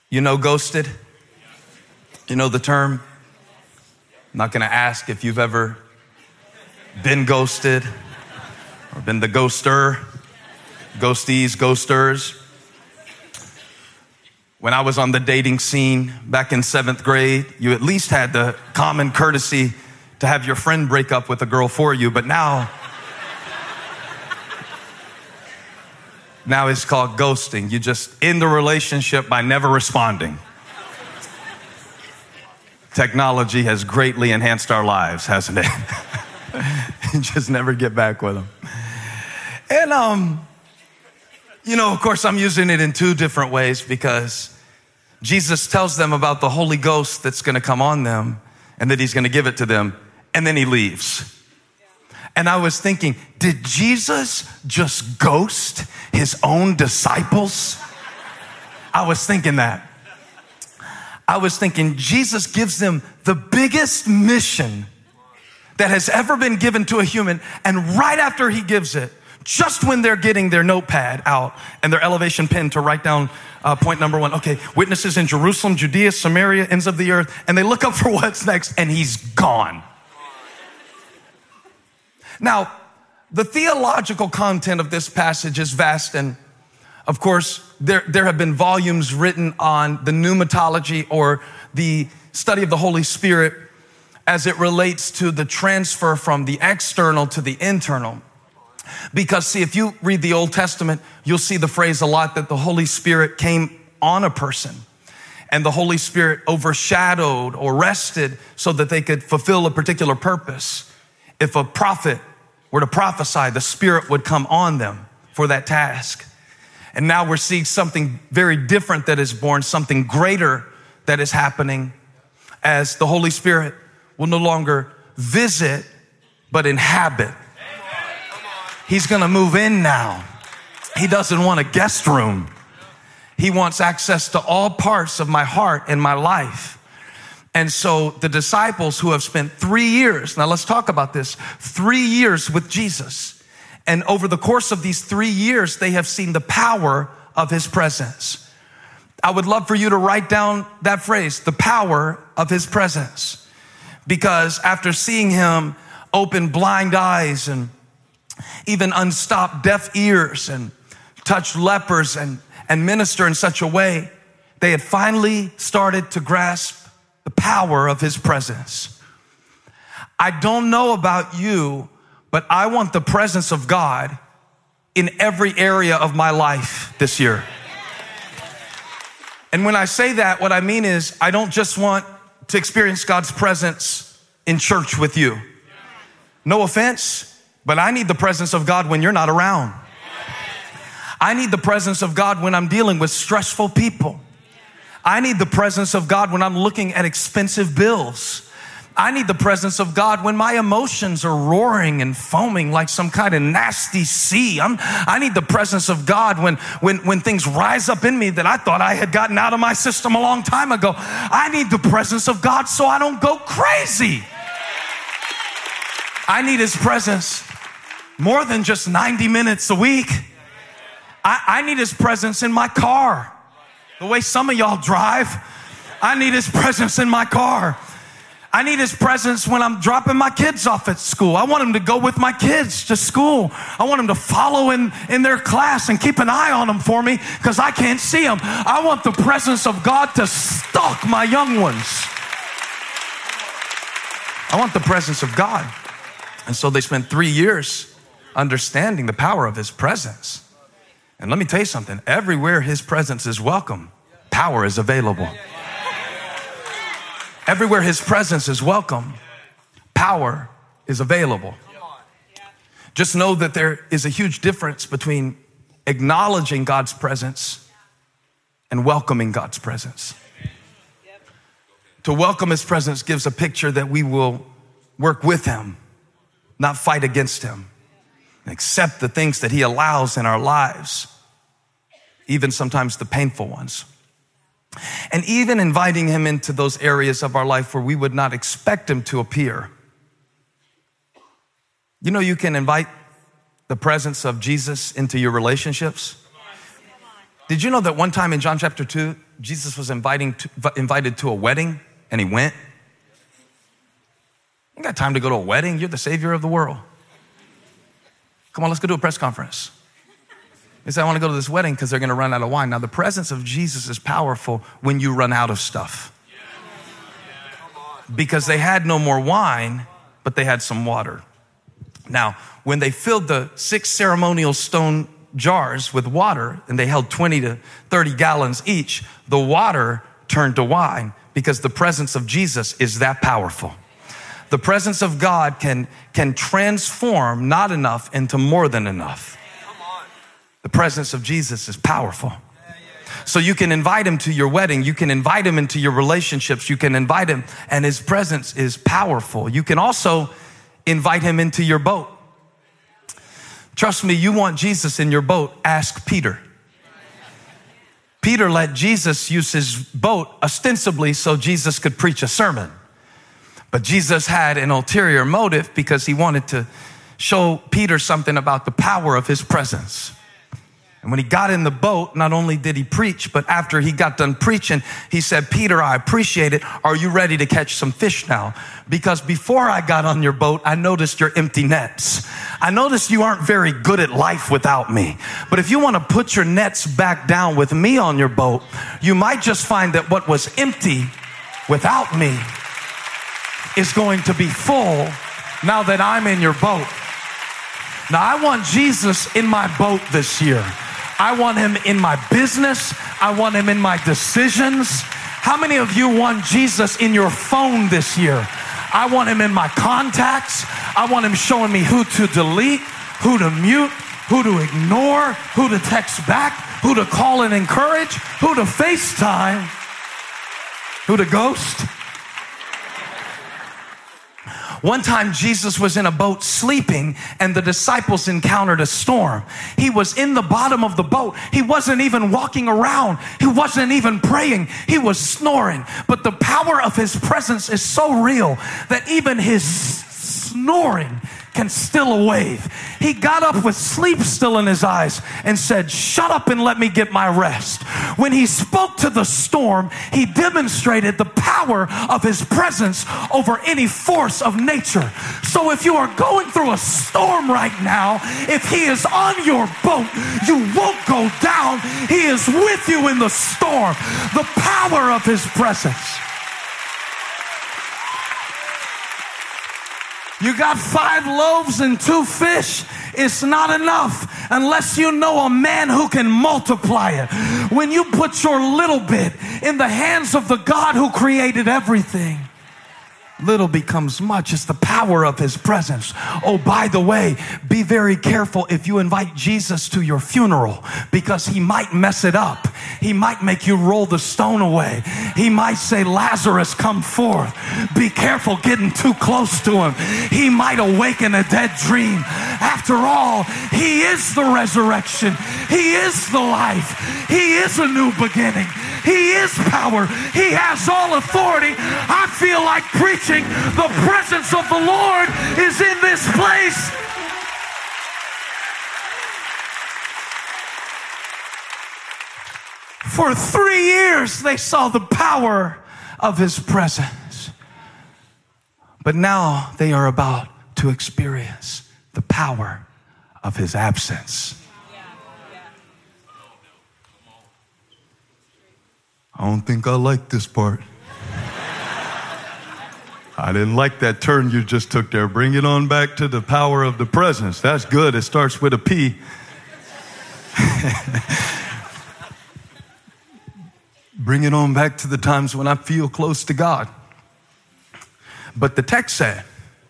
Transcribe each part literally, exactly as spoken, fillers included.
You know ghosted? You know the term? I'm not gonna ask if you've ever been ghosted or been the ghoster, ghosties, ghosters. When I was on the dating scene back in seventh grade, you at least had the common courtesy to have your friend break up with a girl for you, but now, now it's called ghosting. You just end the relationship by never responding. Technology has greatly enhanced our lives, hasn't it? You just never get back with them. And, um, you know, of course, I'm using it in two different ways because Jesus tells them about the Holy Ghost that's going to come on them and that he's going to give it to them, and then he leaves. And I was thinking, did Jesus just ghost his own disciples? I was thinking that. I was thinking Jesus gives them the biggest mission that has ever been given to a human, and right after he gives it, just when they're getting their notepad out and their elevation pen to write down uh, point number one, okay, witnesses in Jerusalem, Judea, Samaria, ends of the earth, and they look up for what's next, and he's gone. Now, the theological content of this passage is vast, and of course, there, there have been volumes written on the pneumatology or the study of the Holy Spirit as it relates to the transfer from the external to the internal. Because see, if you read the Old Testament, you'll see the phrase a lot that the Holy Spirit came on a person and the Holy Spirit overshadowed or rested so that they could fulfill a particular purpose. If a prophet were to prophesy, the Spirit would come on them for that task. And now we're seeing something very different that is born, something greater that is happening as the Holy Spirit will no longer visit, but inhabit. He's going to move in now. He doesn't want a guest room. He wants access to all parts of my heart and my life. And so the disciples who have spent three years, now let's talk about this, three years with Jesus. And over the course of these three years, they have seen the power of his presence. I would love for you to write down that phrase, the power of his presence. Because after seeing him open blind eyes and even unstopped deaf ears and touch lepers and, and minister in such a way, they had finally started to grasp the power of his presence. I don't know about you, but I want the presence of God in every area of my life this year. And when I say that, what I mean is I don't just want to experience God's presence in church with you. No offense, but I need the presence of God when you're not around. I need the presence of God when I'm dealing with stressful people. I need the presence of God when I'm looking at expensive bills. I need the presence of God when my emotions are roaring and foaming like some kind of nasty sea. I'm, I need the presence of God when, when, when things rise up in me that I thought I had gotten out of my system a long time ago. I need the presence of God so I don't go crazy. I need his presence more than just ninety minutes a week. I, I need his presence in my car. The way some of y'all drive, I need his presence in my car. I need his presence when I'm dropping my kids off at school. I want him to go with my kids to school. I want him to follow in, in their class and keep an eye on them for me because I can't see them. I want the presence of God to stalk my young ones. I want the presence of God. And so they spent three years understanding the power of his presence. And let me tell you something. Everywhere his presence is welcome, power is available. Everywhere his presence is welcome, power is available. Just know that there is a huge difference between acknowledging God's presence and welcoming God's presence. To welcome his presence gives a picture that we will work with him, not fight against him, and accept the things that he allows in our lives, even sometimes the painful ones. And even inviting him into those areas of our life where we would not expect him to appear. You know, you can invite the presence of Jesus into your relationships. Did you know that one time in John chapter two, Jesus was inviting to, invited to a wedding and he went? You ain't got time to go to a wedding. You're the Savior of the world. Come on, let's go to a press conference. He said, I want to go to this wedding because they're going to run out of wine. Now, the presence of Jesus is powerful when you run out of stuff. Because they had no more wine, but they had some water. Now, when they filled the six ceremonial stone jars with water, and they held twenty to thirty gallons each, the water turned to wine because the presence of Jesus is that powerful. The presence of God can, can transform not enough into more than enough. The presence of Jesus is powerful. So you can invite him to your wedding. You can invite him into your relationships. You can invite him, and his presence is powerful. You can also invite him into your boat. Trust me, you want Jesus in your boat, ask Peter. Peter let Jesus use his boat ostensibly so Jesus could preach a sermon. But Jesus had an ulterior motive because he wanted to show Peter something about the power of his presence. And when he got in the boat, not only did he preach, but after he got done preaching, he said, Peter, I appreciate it. Are you ready to catch some fish now? Because before I got on your boat, I noticed your empty nets. I noticed you aren't very good at life without me. But if you want to put your nets back down with me on your boat, you might just find that what was empty without me is going to be full now that I'm in your boat. Now, I want Jesus in my boat this year. I want him in my business. I want him in my decisions. How many of you want Jesus in your phone this year? I want him in my contacts. I want him showing me who to delete, who to mute, who to ignore, who to text back, who to call and encourage, who to FaceTime, who to ghost. One time Jesus was in a boat sleeping and the disciples encountered a storm. He was in the bottom of the boat. He wasn't even walking around. He wasn't even praying. He was snoring. But the power of his presence is so real that even his snoring can still a wave. He got up with sleep still in his eyes and said, shut up and let me get my rest. When he spoke to the storm, he demonstrated the power of his presence over any force of nature. So if you are going through a storm right now, if he is on your boat, you won't go down. He is with you in the storm. The power of his presence. You got five loaves and two fish. It's not enough unless you know a man who can multiply it. When you put your little bit in the hands of the God who created everything, little becomes much. It's the power of his presence. Oh, by the way, be very careful if you invite Jesus to your funeral, because he might mess it up. He might make you roll the stone away. He might say, Lazarus, come forth. Be careful getting too close to him. He might awaken a dead dream. After all, he is the resurrection. He is the life. He is a new beginning. He is power. He has all authority. I feel like preaching. The presence of the Lord is in this place. For three years, they saw the power of his presence. But now they are about to experience the power of his absence. I don't think I like this part. I didn't like that turn you just took there. Bring it on back to the power of the presence. That's good. It starts with a P. Bring it on back to the times when I feel close to God. But the text said,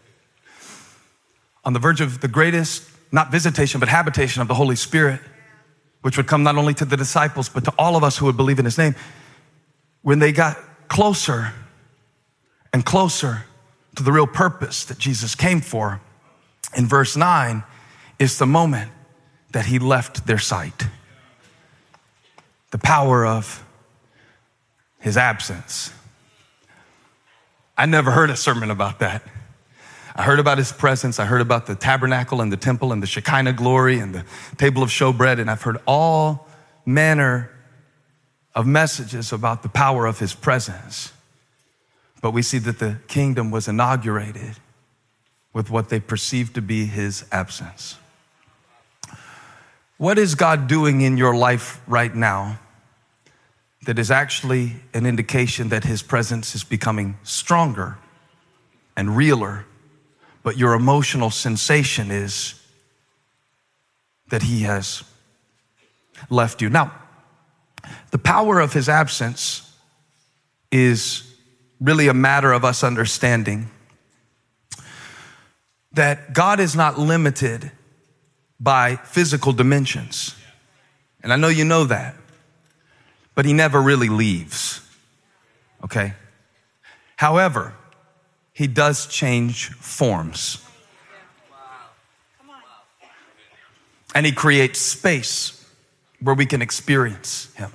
on the verge of the greatest, not visitation, but habitation of the Holy Spirit, which would come not only to the disciples, but to all of us who would believe in his name, when they got closer and closer to the real purpose that Jesus came for, in verse nine is the moment that he left their sight. The power of his absence. I never heard a sermon about that. I heard about his presence. I heard about the tabernacle and the temple and the Shekinah glory and the table of showbread, and I've heard all manner of messages about the power of his presence. But we see that the kingdom was inaugurated with what they perceived to be his absence. What is God doing in your life right now that is actually an indication that his presence is becoming stronger and realer, but your emotional sensation is that he has left you? Now, the power of his absence is really a matter of us understanding that God is not limited by physical dimensions. And I know you know that, but he never really leaves, okay? However, he does change forms. And he creates space where we can experience him.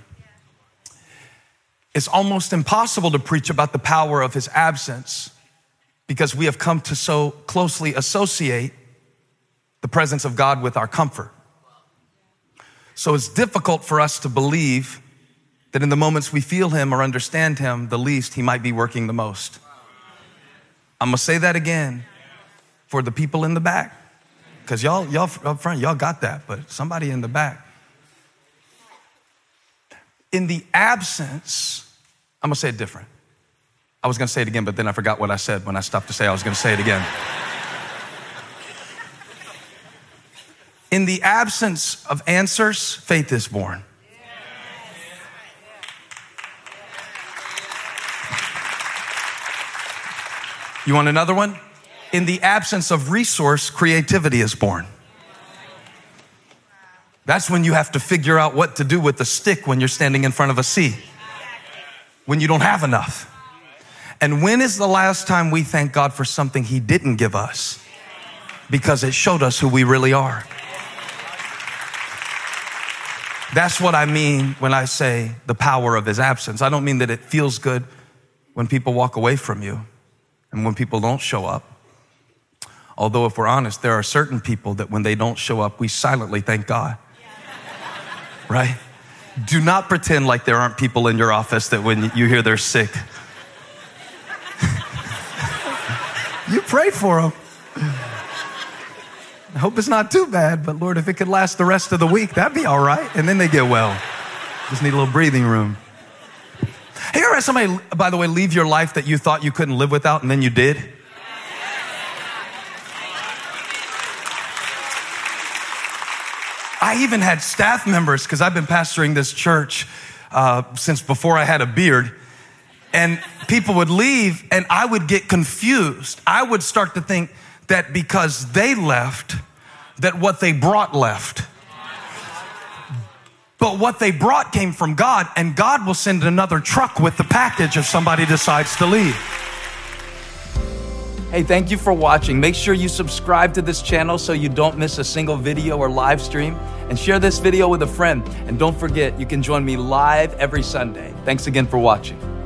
It's almost impossible to preach about the power of his absence because we have come to so closely associate the presence of God with our comfort. So it's difficult for us to believe that in the moments we feel him or understand him the least, he might be working the most. I'm gonna say that again for the people in the back, because y'all, y'all up front, y'all got that, but somebody in the back. In the absence, I'm gonna say it different. I was gonna say it again, but then I forgot what I said when I stopped to say I was gonna say it again. In the absence of answers, faith is born. You want another one? In the absence of resource, creativity is born. That's when you have to figure out what to do with the stick when you're standing in front of a sea, when you don't have enough. And when is the last time we thank God for something he didn't give us because it showed us who we really are? That's what I mean when I say the power of his absence. I don't mean that it feels good when people walk away from you and when people don't show up. Although if we're honest, there are certain people that when they don't show up, we silently thank God. Right? Do not pretend like there aren't people in your office that when you hear they're sick, you pray for them. I hope it's not too bad, but Lord, if it could last the rest of the week, that'd be all right. And then they get well. Just need a little breathing room. Have you ever had somebody, by the way, leave your life that you thought you couldn't live without and then you did? I even had staff members, because I've been pastoring this church uh, since before I had a beard, and people would leave and I would get confused. I would start to think that because they left, that what they brought left. But what they brought came from God, and God will send another truck with the package if somebody decides to leave. Hey, thank you for watching. Make sure you subscribe to this channel so you don't miss a single video or live stream, and share this video with a friend. And don't forget, you can join me live every Sunday. Thanks again for watching.